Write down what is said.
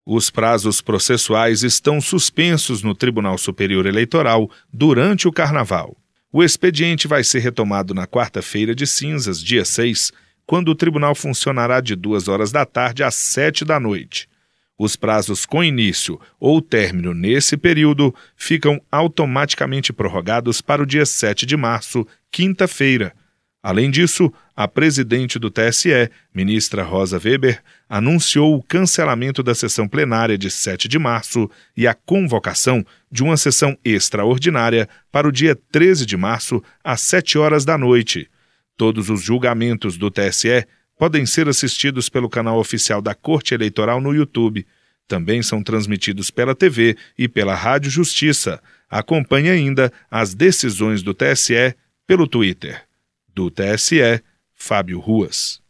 Os prazos processuais estão suspensos no Tribunal Superior Eleitoral durante o Carnaval. O expediente vai ser retomado na quarta-feira de cinzas, dia 6, quando o tribunal funcionará de 2 da tarde às 7 da noite. Os prazos com início ou término nesse período ficam automaticamente prorrogados para o dia 7 de março, quinta-feira. Além disso, a presidente do TSE, ministra Rosa Weber, anunciou o cancelamento da sessão plenária de 7 de março e a convocação de uma sessão extraordinária para o dia 13 de março, às 7 horas da noite. Todos os julgamentos do TSE podem ser assistidos pelo canal oficial da Corte Eleitoral no YouTube. Também são transmitidos pela TV e pela Rádio Justiça. Acompanhe ainda as decisões do TSE pelo Twitter. Do TSE, Fábio Ruas.